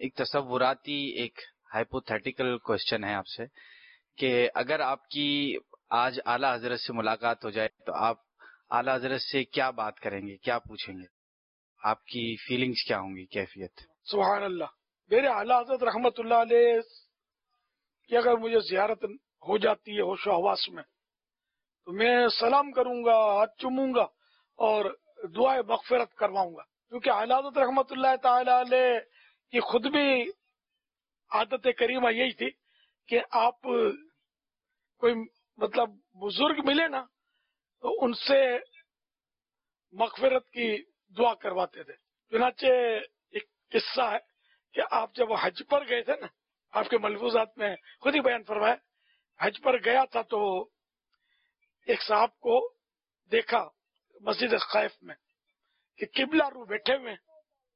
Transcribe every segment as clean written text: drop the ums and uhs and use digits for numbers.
ایک تصوراتی ایک hypothetical question ہے آپ سے کہ اگر آپ کی آج اعلیٰ حضرت سے ملاقات ہو جائے تو آپ اعلیٰ حضرت سے کیا بات کریں گے، کیا پوچھیں گے، آپ کی فیلنگز کیا ہوں گی، کیفیت؟ سبحان اللہ. میرے اعلیٰ حضرت رحمت اللہ علیہ کہ اگر مجھے زیارت ہو جاتی ہے ہوش و حواس میں تو میں سلام کروں گا، ہاتھ چوموں گا اور دعائے مغفرت کرواؤں گا، کیونکہ اعلیٰ حضرت رحمت اللہ تعالی علیہ کی خود بھی عادت کریمہ یہی تھی کہ آپ کوئی مطلب بزرگ ملے نا تو ان سے مغفرت کی دعا کرواتے تھے. چنانچہ ایک قصہ ہے کہ آپ جب حج پر گئے تھے نا، آپ کے ملفوظات میں خود ہی بیان فرمایا، حج پر گیا تھا تو ایک صاحب کو دیکھا مسجد خائف میں کہ قبلہ رو بیٹھے ہوئے ہیں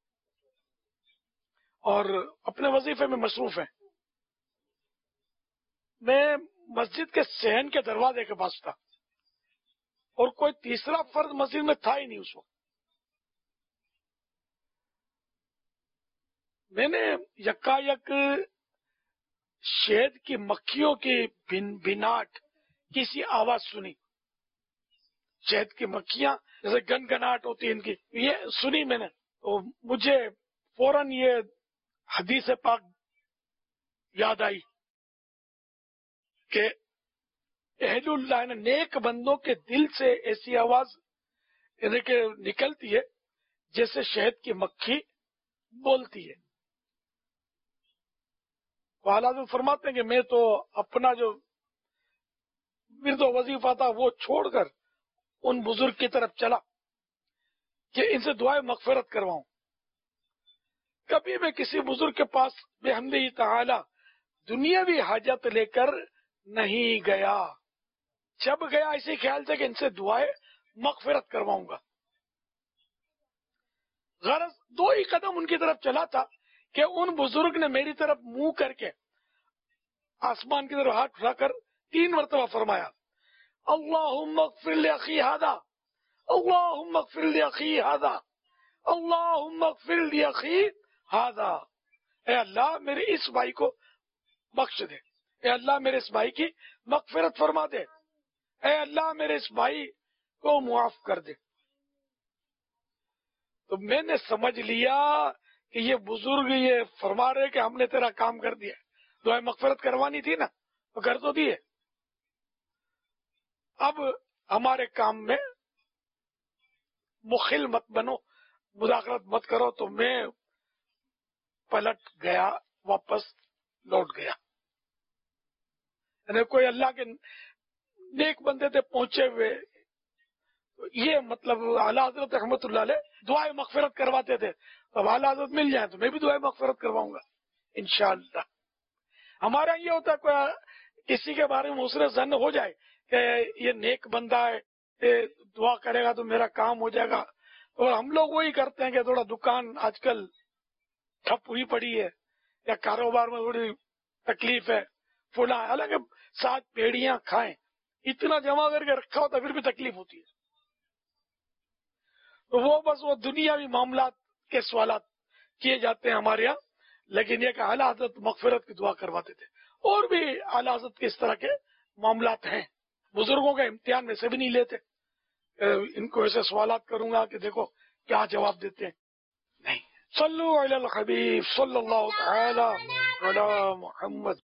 اور اپنے وظیفے میں مصروف ہیں. میں مسجد کے صحن کے دروازے کے پاس تھا اور کوئی تیسرا فرد مسجد میں تھا ہی نہیں اس وقت. میں نے یکایک شہد کی مکھیوں کی بھناٹ کسی آواز سنی. شہد کی مکھیاں جیسے گنگناٹ ہوتی ان کی، یہ سنی میں نے تو مجھے فوراً یہ حدیث پاک یاد آئی کہ اہل اللہ نے نیک بندوں کے دل سے ایسی آواز یعنی کہ نکلتی ہے جیسے شہد کی مکھی بولتی ہے. حالات فرماتے ہیں کہ میں تو اپنا جو ورد و وظیفہ تھا وہ چھوڑ کر ان بزرگ کی طرف چلا کہ ان سے دعائیں مغفرت کرواؤں. کبھی میں کسی بزرگ کے پاس بحمدہ تعالی دنیاوی حاجت لے کر نہیں گیا. جب گیا اسی خیال سے کہ ان سے دعائیں مغفرت کرواؤں گا. غرض دو ہی قدم ان کی طرف چلا تھا کہ ان بزرگ نے میری طرف منہ کر کے آسمان کی طرف ہاتھ اٹھا کر 3 مرتبہ فرمایا، اللہم اغفر لاخی ھذا، اللہم اغفر لاخی ھذا، اللہم اغفر لاخی ھذا. اے اللہ میرے اس بھائی کو بخش دے، اے اللہ میرے اس بھائی کی مغفرت فرما دے، اے اللہ میرے اس بھائی کو معاف کر دے. تو میں نے سمجھ لیا کہ یہ بزرگ یہ فرما رہے کہ ہم نے تیرا کام کر دیا. دعائیں مغفرت کروانی تھی نا تو کر تو دیے، اب ہمارے کام میں مخل مت بنو، مداخلت مت کرو. تو میں پلٹ گیا، واپس لوٹ گیا. یعنی کوئی اللہ کے نیک بندے تھے پہنچے ہوئے، یہ مطلب اعلیٰ حضرت رحمت اللہ علیہ دعائیں مغفرت کرواتے تھے. اب اعلیٰ حضرت مل جائیں تو میں بھی دعائیں مغفرت کرواؤں گا انشاءاللہ. ہمارا یہ ہوتا ہے کوئی کسی کے بارے میں حسن ظن ہو جائے کہ یہ نیک بندہ ہے، یہ دعا کرے گا تو میرا کام ہو جائے گا، اور ہم لوگ وہی کرتے ہیں کہ تھوڑا دکان آج کل ٹھپ ہوئی پڑی ہے یا کاروبار میں تھوڑی تکلیف ہے فلاں، حالانکہ 7 پیڑیاں کھائیں اتنا جمع کر کے رکھا ہوتا پھر بھی تکلیف ہوتی ہے. تو وہ بس وہ دنیاوی معاملات کے سوالات کیے جاتے ہیں ہمارے یہاں. لیکن یہ کہ اعلیٰ حضرت مغفرت کی دعا کرواتے تھے. اور بھی اعلیٰ حضرت کے اس طرح کے معاملات ہیں. بزرگوں کا امتحان میں سے بھی نہیں لیتے، ان کو ایسے سوالات کروں گا کہ دیکھو کیا جواب دیتے ہیں. نہیں، صلو علی الحبیب صلی اللہ تعالی علی محمد.